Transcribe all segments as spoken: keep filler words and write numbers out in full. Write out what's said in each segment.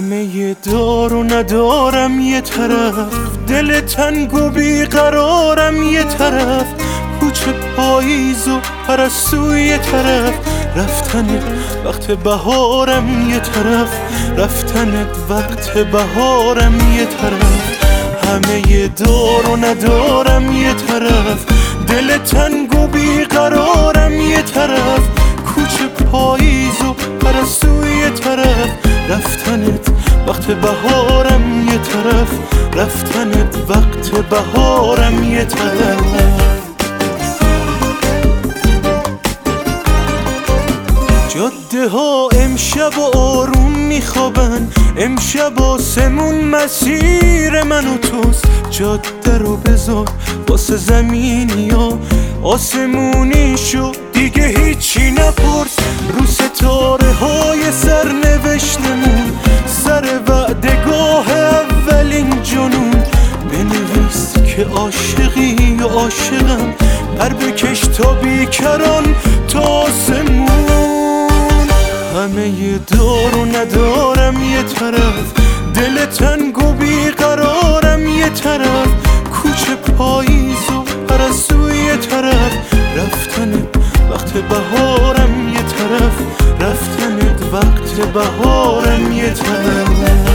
همه دار و ندارم یه طرف، دل تنگ و بیقرارم یه طرف، کوچه پاییز و پرستو یه طرف، رفتنت وقت بهارم یه طرف، رفتنت وقت بهارم یه طرف. همه دار و ندارم یه طرف، دل تنگ و بیقرارم یه طرف، کوچه پاییز و پرستو یه طرف، رفتنت وقت بهارم یه طرف، رفتنت وقت بهارم یه طرف. جاده ها امشب و آروم میخوابن، امشب آسمون مسیر من و توست، جاده رو بذار واسه زمینی ها، آسمونی شو دیگه هیچی نپرس، رو ستاره های سرنوشتمون، سر وعدگاه اولین جنون، بنویس که عاشقی و عاشقم، پر بکش تا بیکران تا آسمون. همه دار و ندارم یه طرف، دل تنگ و بیقرارم یه طرف، کوچه پاییز و پرستو یه طرف، رفتنت وقت بهارم یه طرف، رفتنت وقت بهارم یه طرف.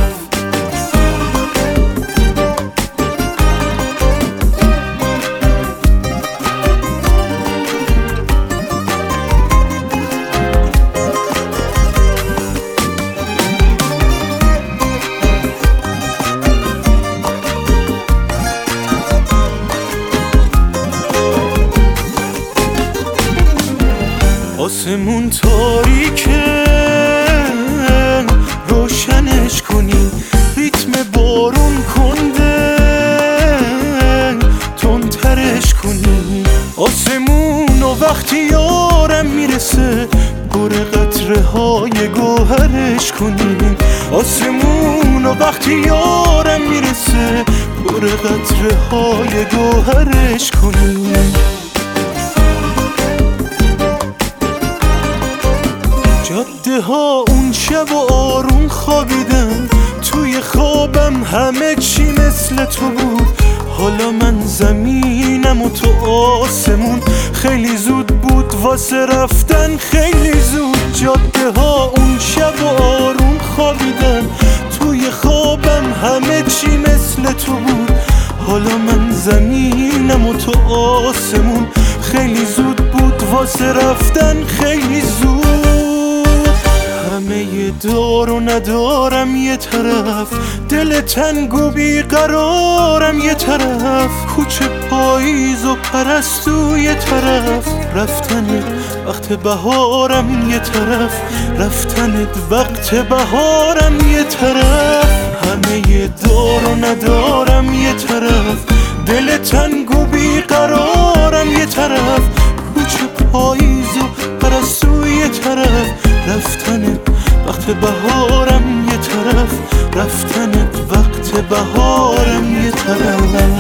آسمون تاریکه روشنش کنی، ریتم بارون کنده تندترش کنی، آسمون و وقتی یارم میرسه پر قطره های گوهرش کنی، آسمون و وقتی یارم میرسه پر قطره های گوهرش کنی. جاده ها اون شب و آروم خوابیدن، توی خوابم همه چی مثل تو بود، حالا من زمینم و تو آسمون، خیلی زود بود واسه رفتن خیلی زود. جاده ها اون شب و آروم خوابیدن، توی خوابم همه چی مثل تو بود، حالا من زمینم و تو آسمون، خیلی زود بود واسه رفتن خیلی زود. همه دار و ندارم یه طرف، دل تنگ و بیقرارم یه طرف، کوچه پاییز و پرستو یه طرف، رفتنت وقت بهارم یه طرف، رفتنت وقت بهارم یه طرف. همه دار و ندارم یه طرف، دل تنگ و بیقرارم یه طرف، کوچه پاییز و پرستو یه طرف، رفتنت وقت بهارم یه طرف، رفتنت وقت بهارم یه طرف.